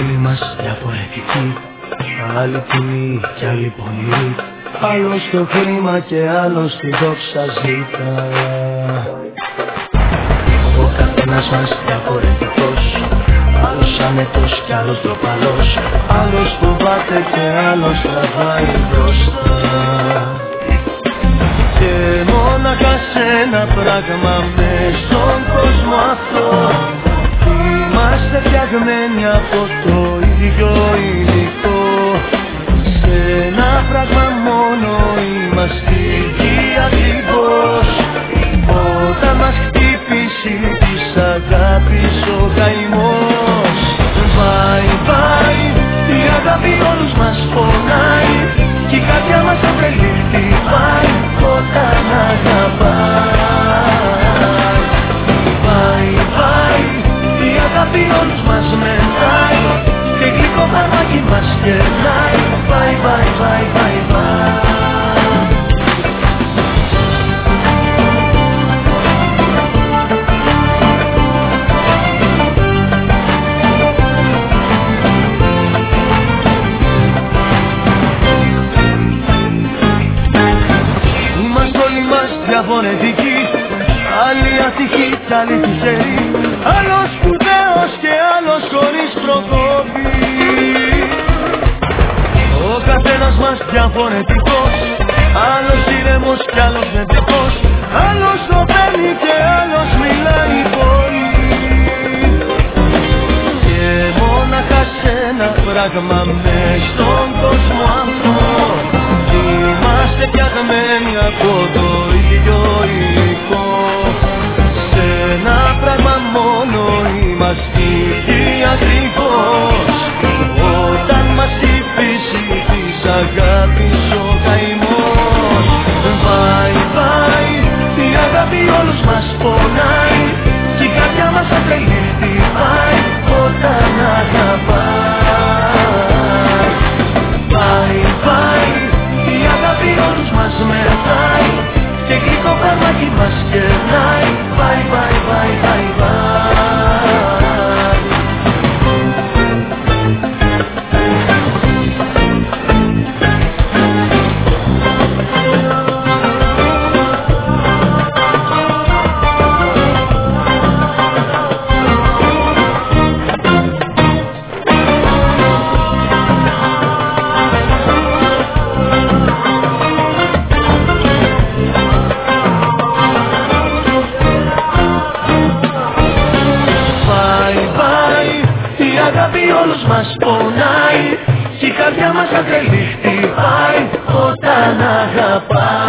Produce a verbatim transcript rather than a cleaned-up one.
όλοι μας διαφορετικοί, άλλη τιμή κι άλλη πονή, άλλος το χρήμα και άλλος τη δόξα ζήτα. Ο καθένας μας διαφορετικός, άλλος άνετος κι άλλος ντροπαλός, άλλος φοβάται και άλλος τραβάει μπροστά. Και μόναχα σ' ένα πράγμα μες στον κόσμο αυτό, είμαστε φτιαγμένοι από το ίδιο υλικό. Σε ένα πράγμα μόνο είμαστε ίδιοι ακριβώς. Όταν μας χτυπήσει της αγάπης ο καημός, βάει, βάει, η αγάπη όλους μας πονάει, κι η καρδιά μας θα τρελή χτυπάει όταν αγαπάει. Βάει, βάει, η αγάπη όλους μας μετράει, και γλυκό φαρμάκι μας γερνάει. Βάει, βάει, βάει, βάει, βάει. Διαφορετικοί, άλλοι ατυχοί κι άλλοι τυχεροί, άλλος σπουδαίος και άλλος χωρίς προκόπη. Ο καθένας μας διαφορετικός, άλλος ήρεμος κι άλλος νευρικός, άλλος σωπαίνει και άλλος μιλάει πολύ. Και μόναχα σ' ένα πράγμα μες στον κόσμο αυτό, είμαστε φτιαγμένοι από το ίδιο υλικό. Σε ένα πράγμα μόνο είμαστε ίδιοι ακριβώς. Όταν μας χτυπήσει της αγάπης ο καημός, βάει, βάει, η αγάπη όλους μας πονάει, κι η καρδιά μας θα τρελή χτυπάει όταν αγαπάει. Βάει, βάει, η αγάπη όλους μας μετράει, και γλυκό φαρμάκι μας γερνάει. Βάει, βάει, βάει, βάει, βάει. Όλους μας πονάει, κι η καρδιά μας θα τρελή χτυπάει όταν αγαπάει.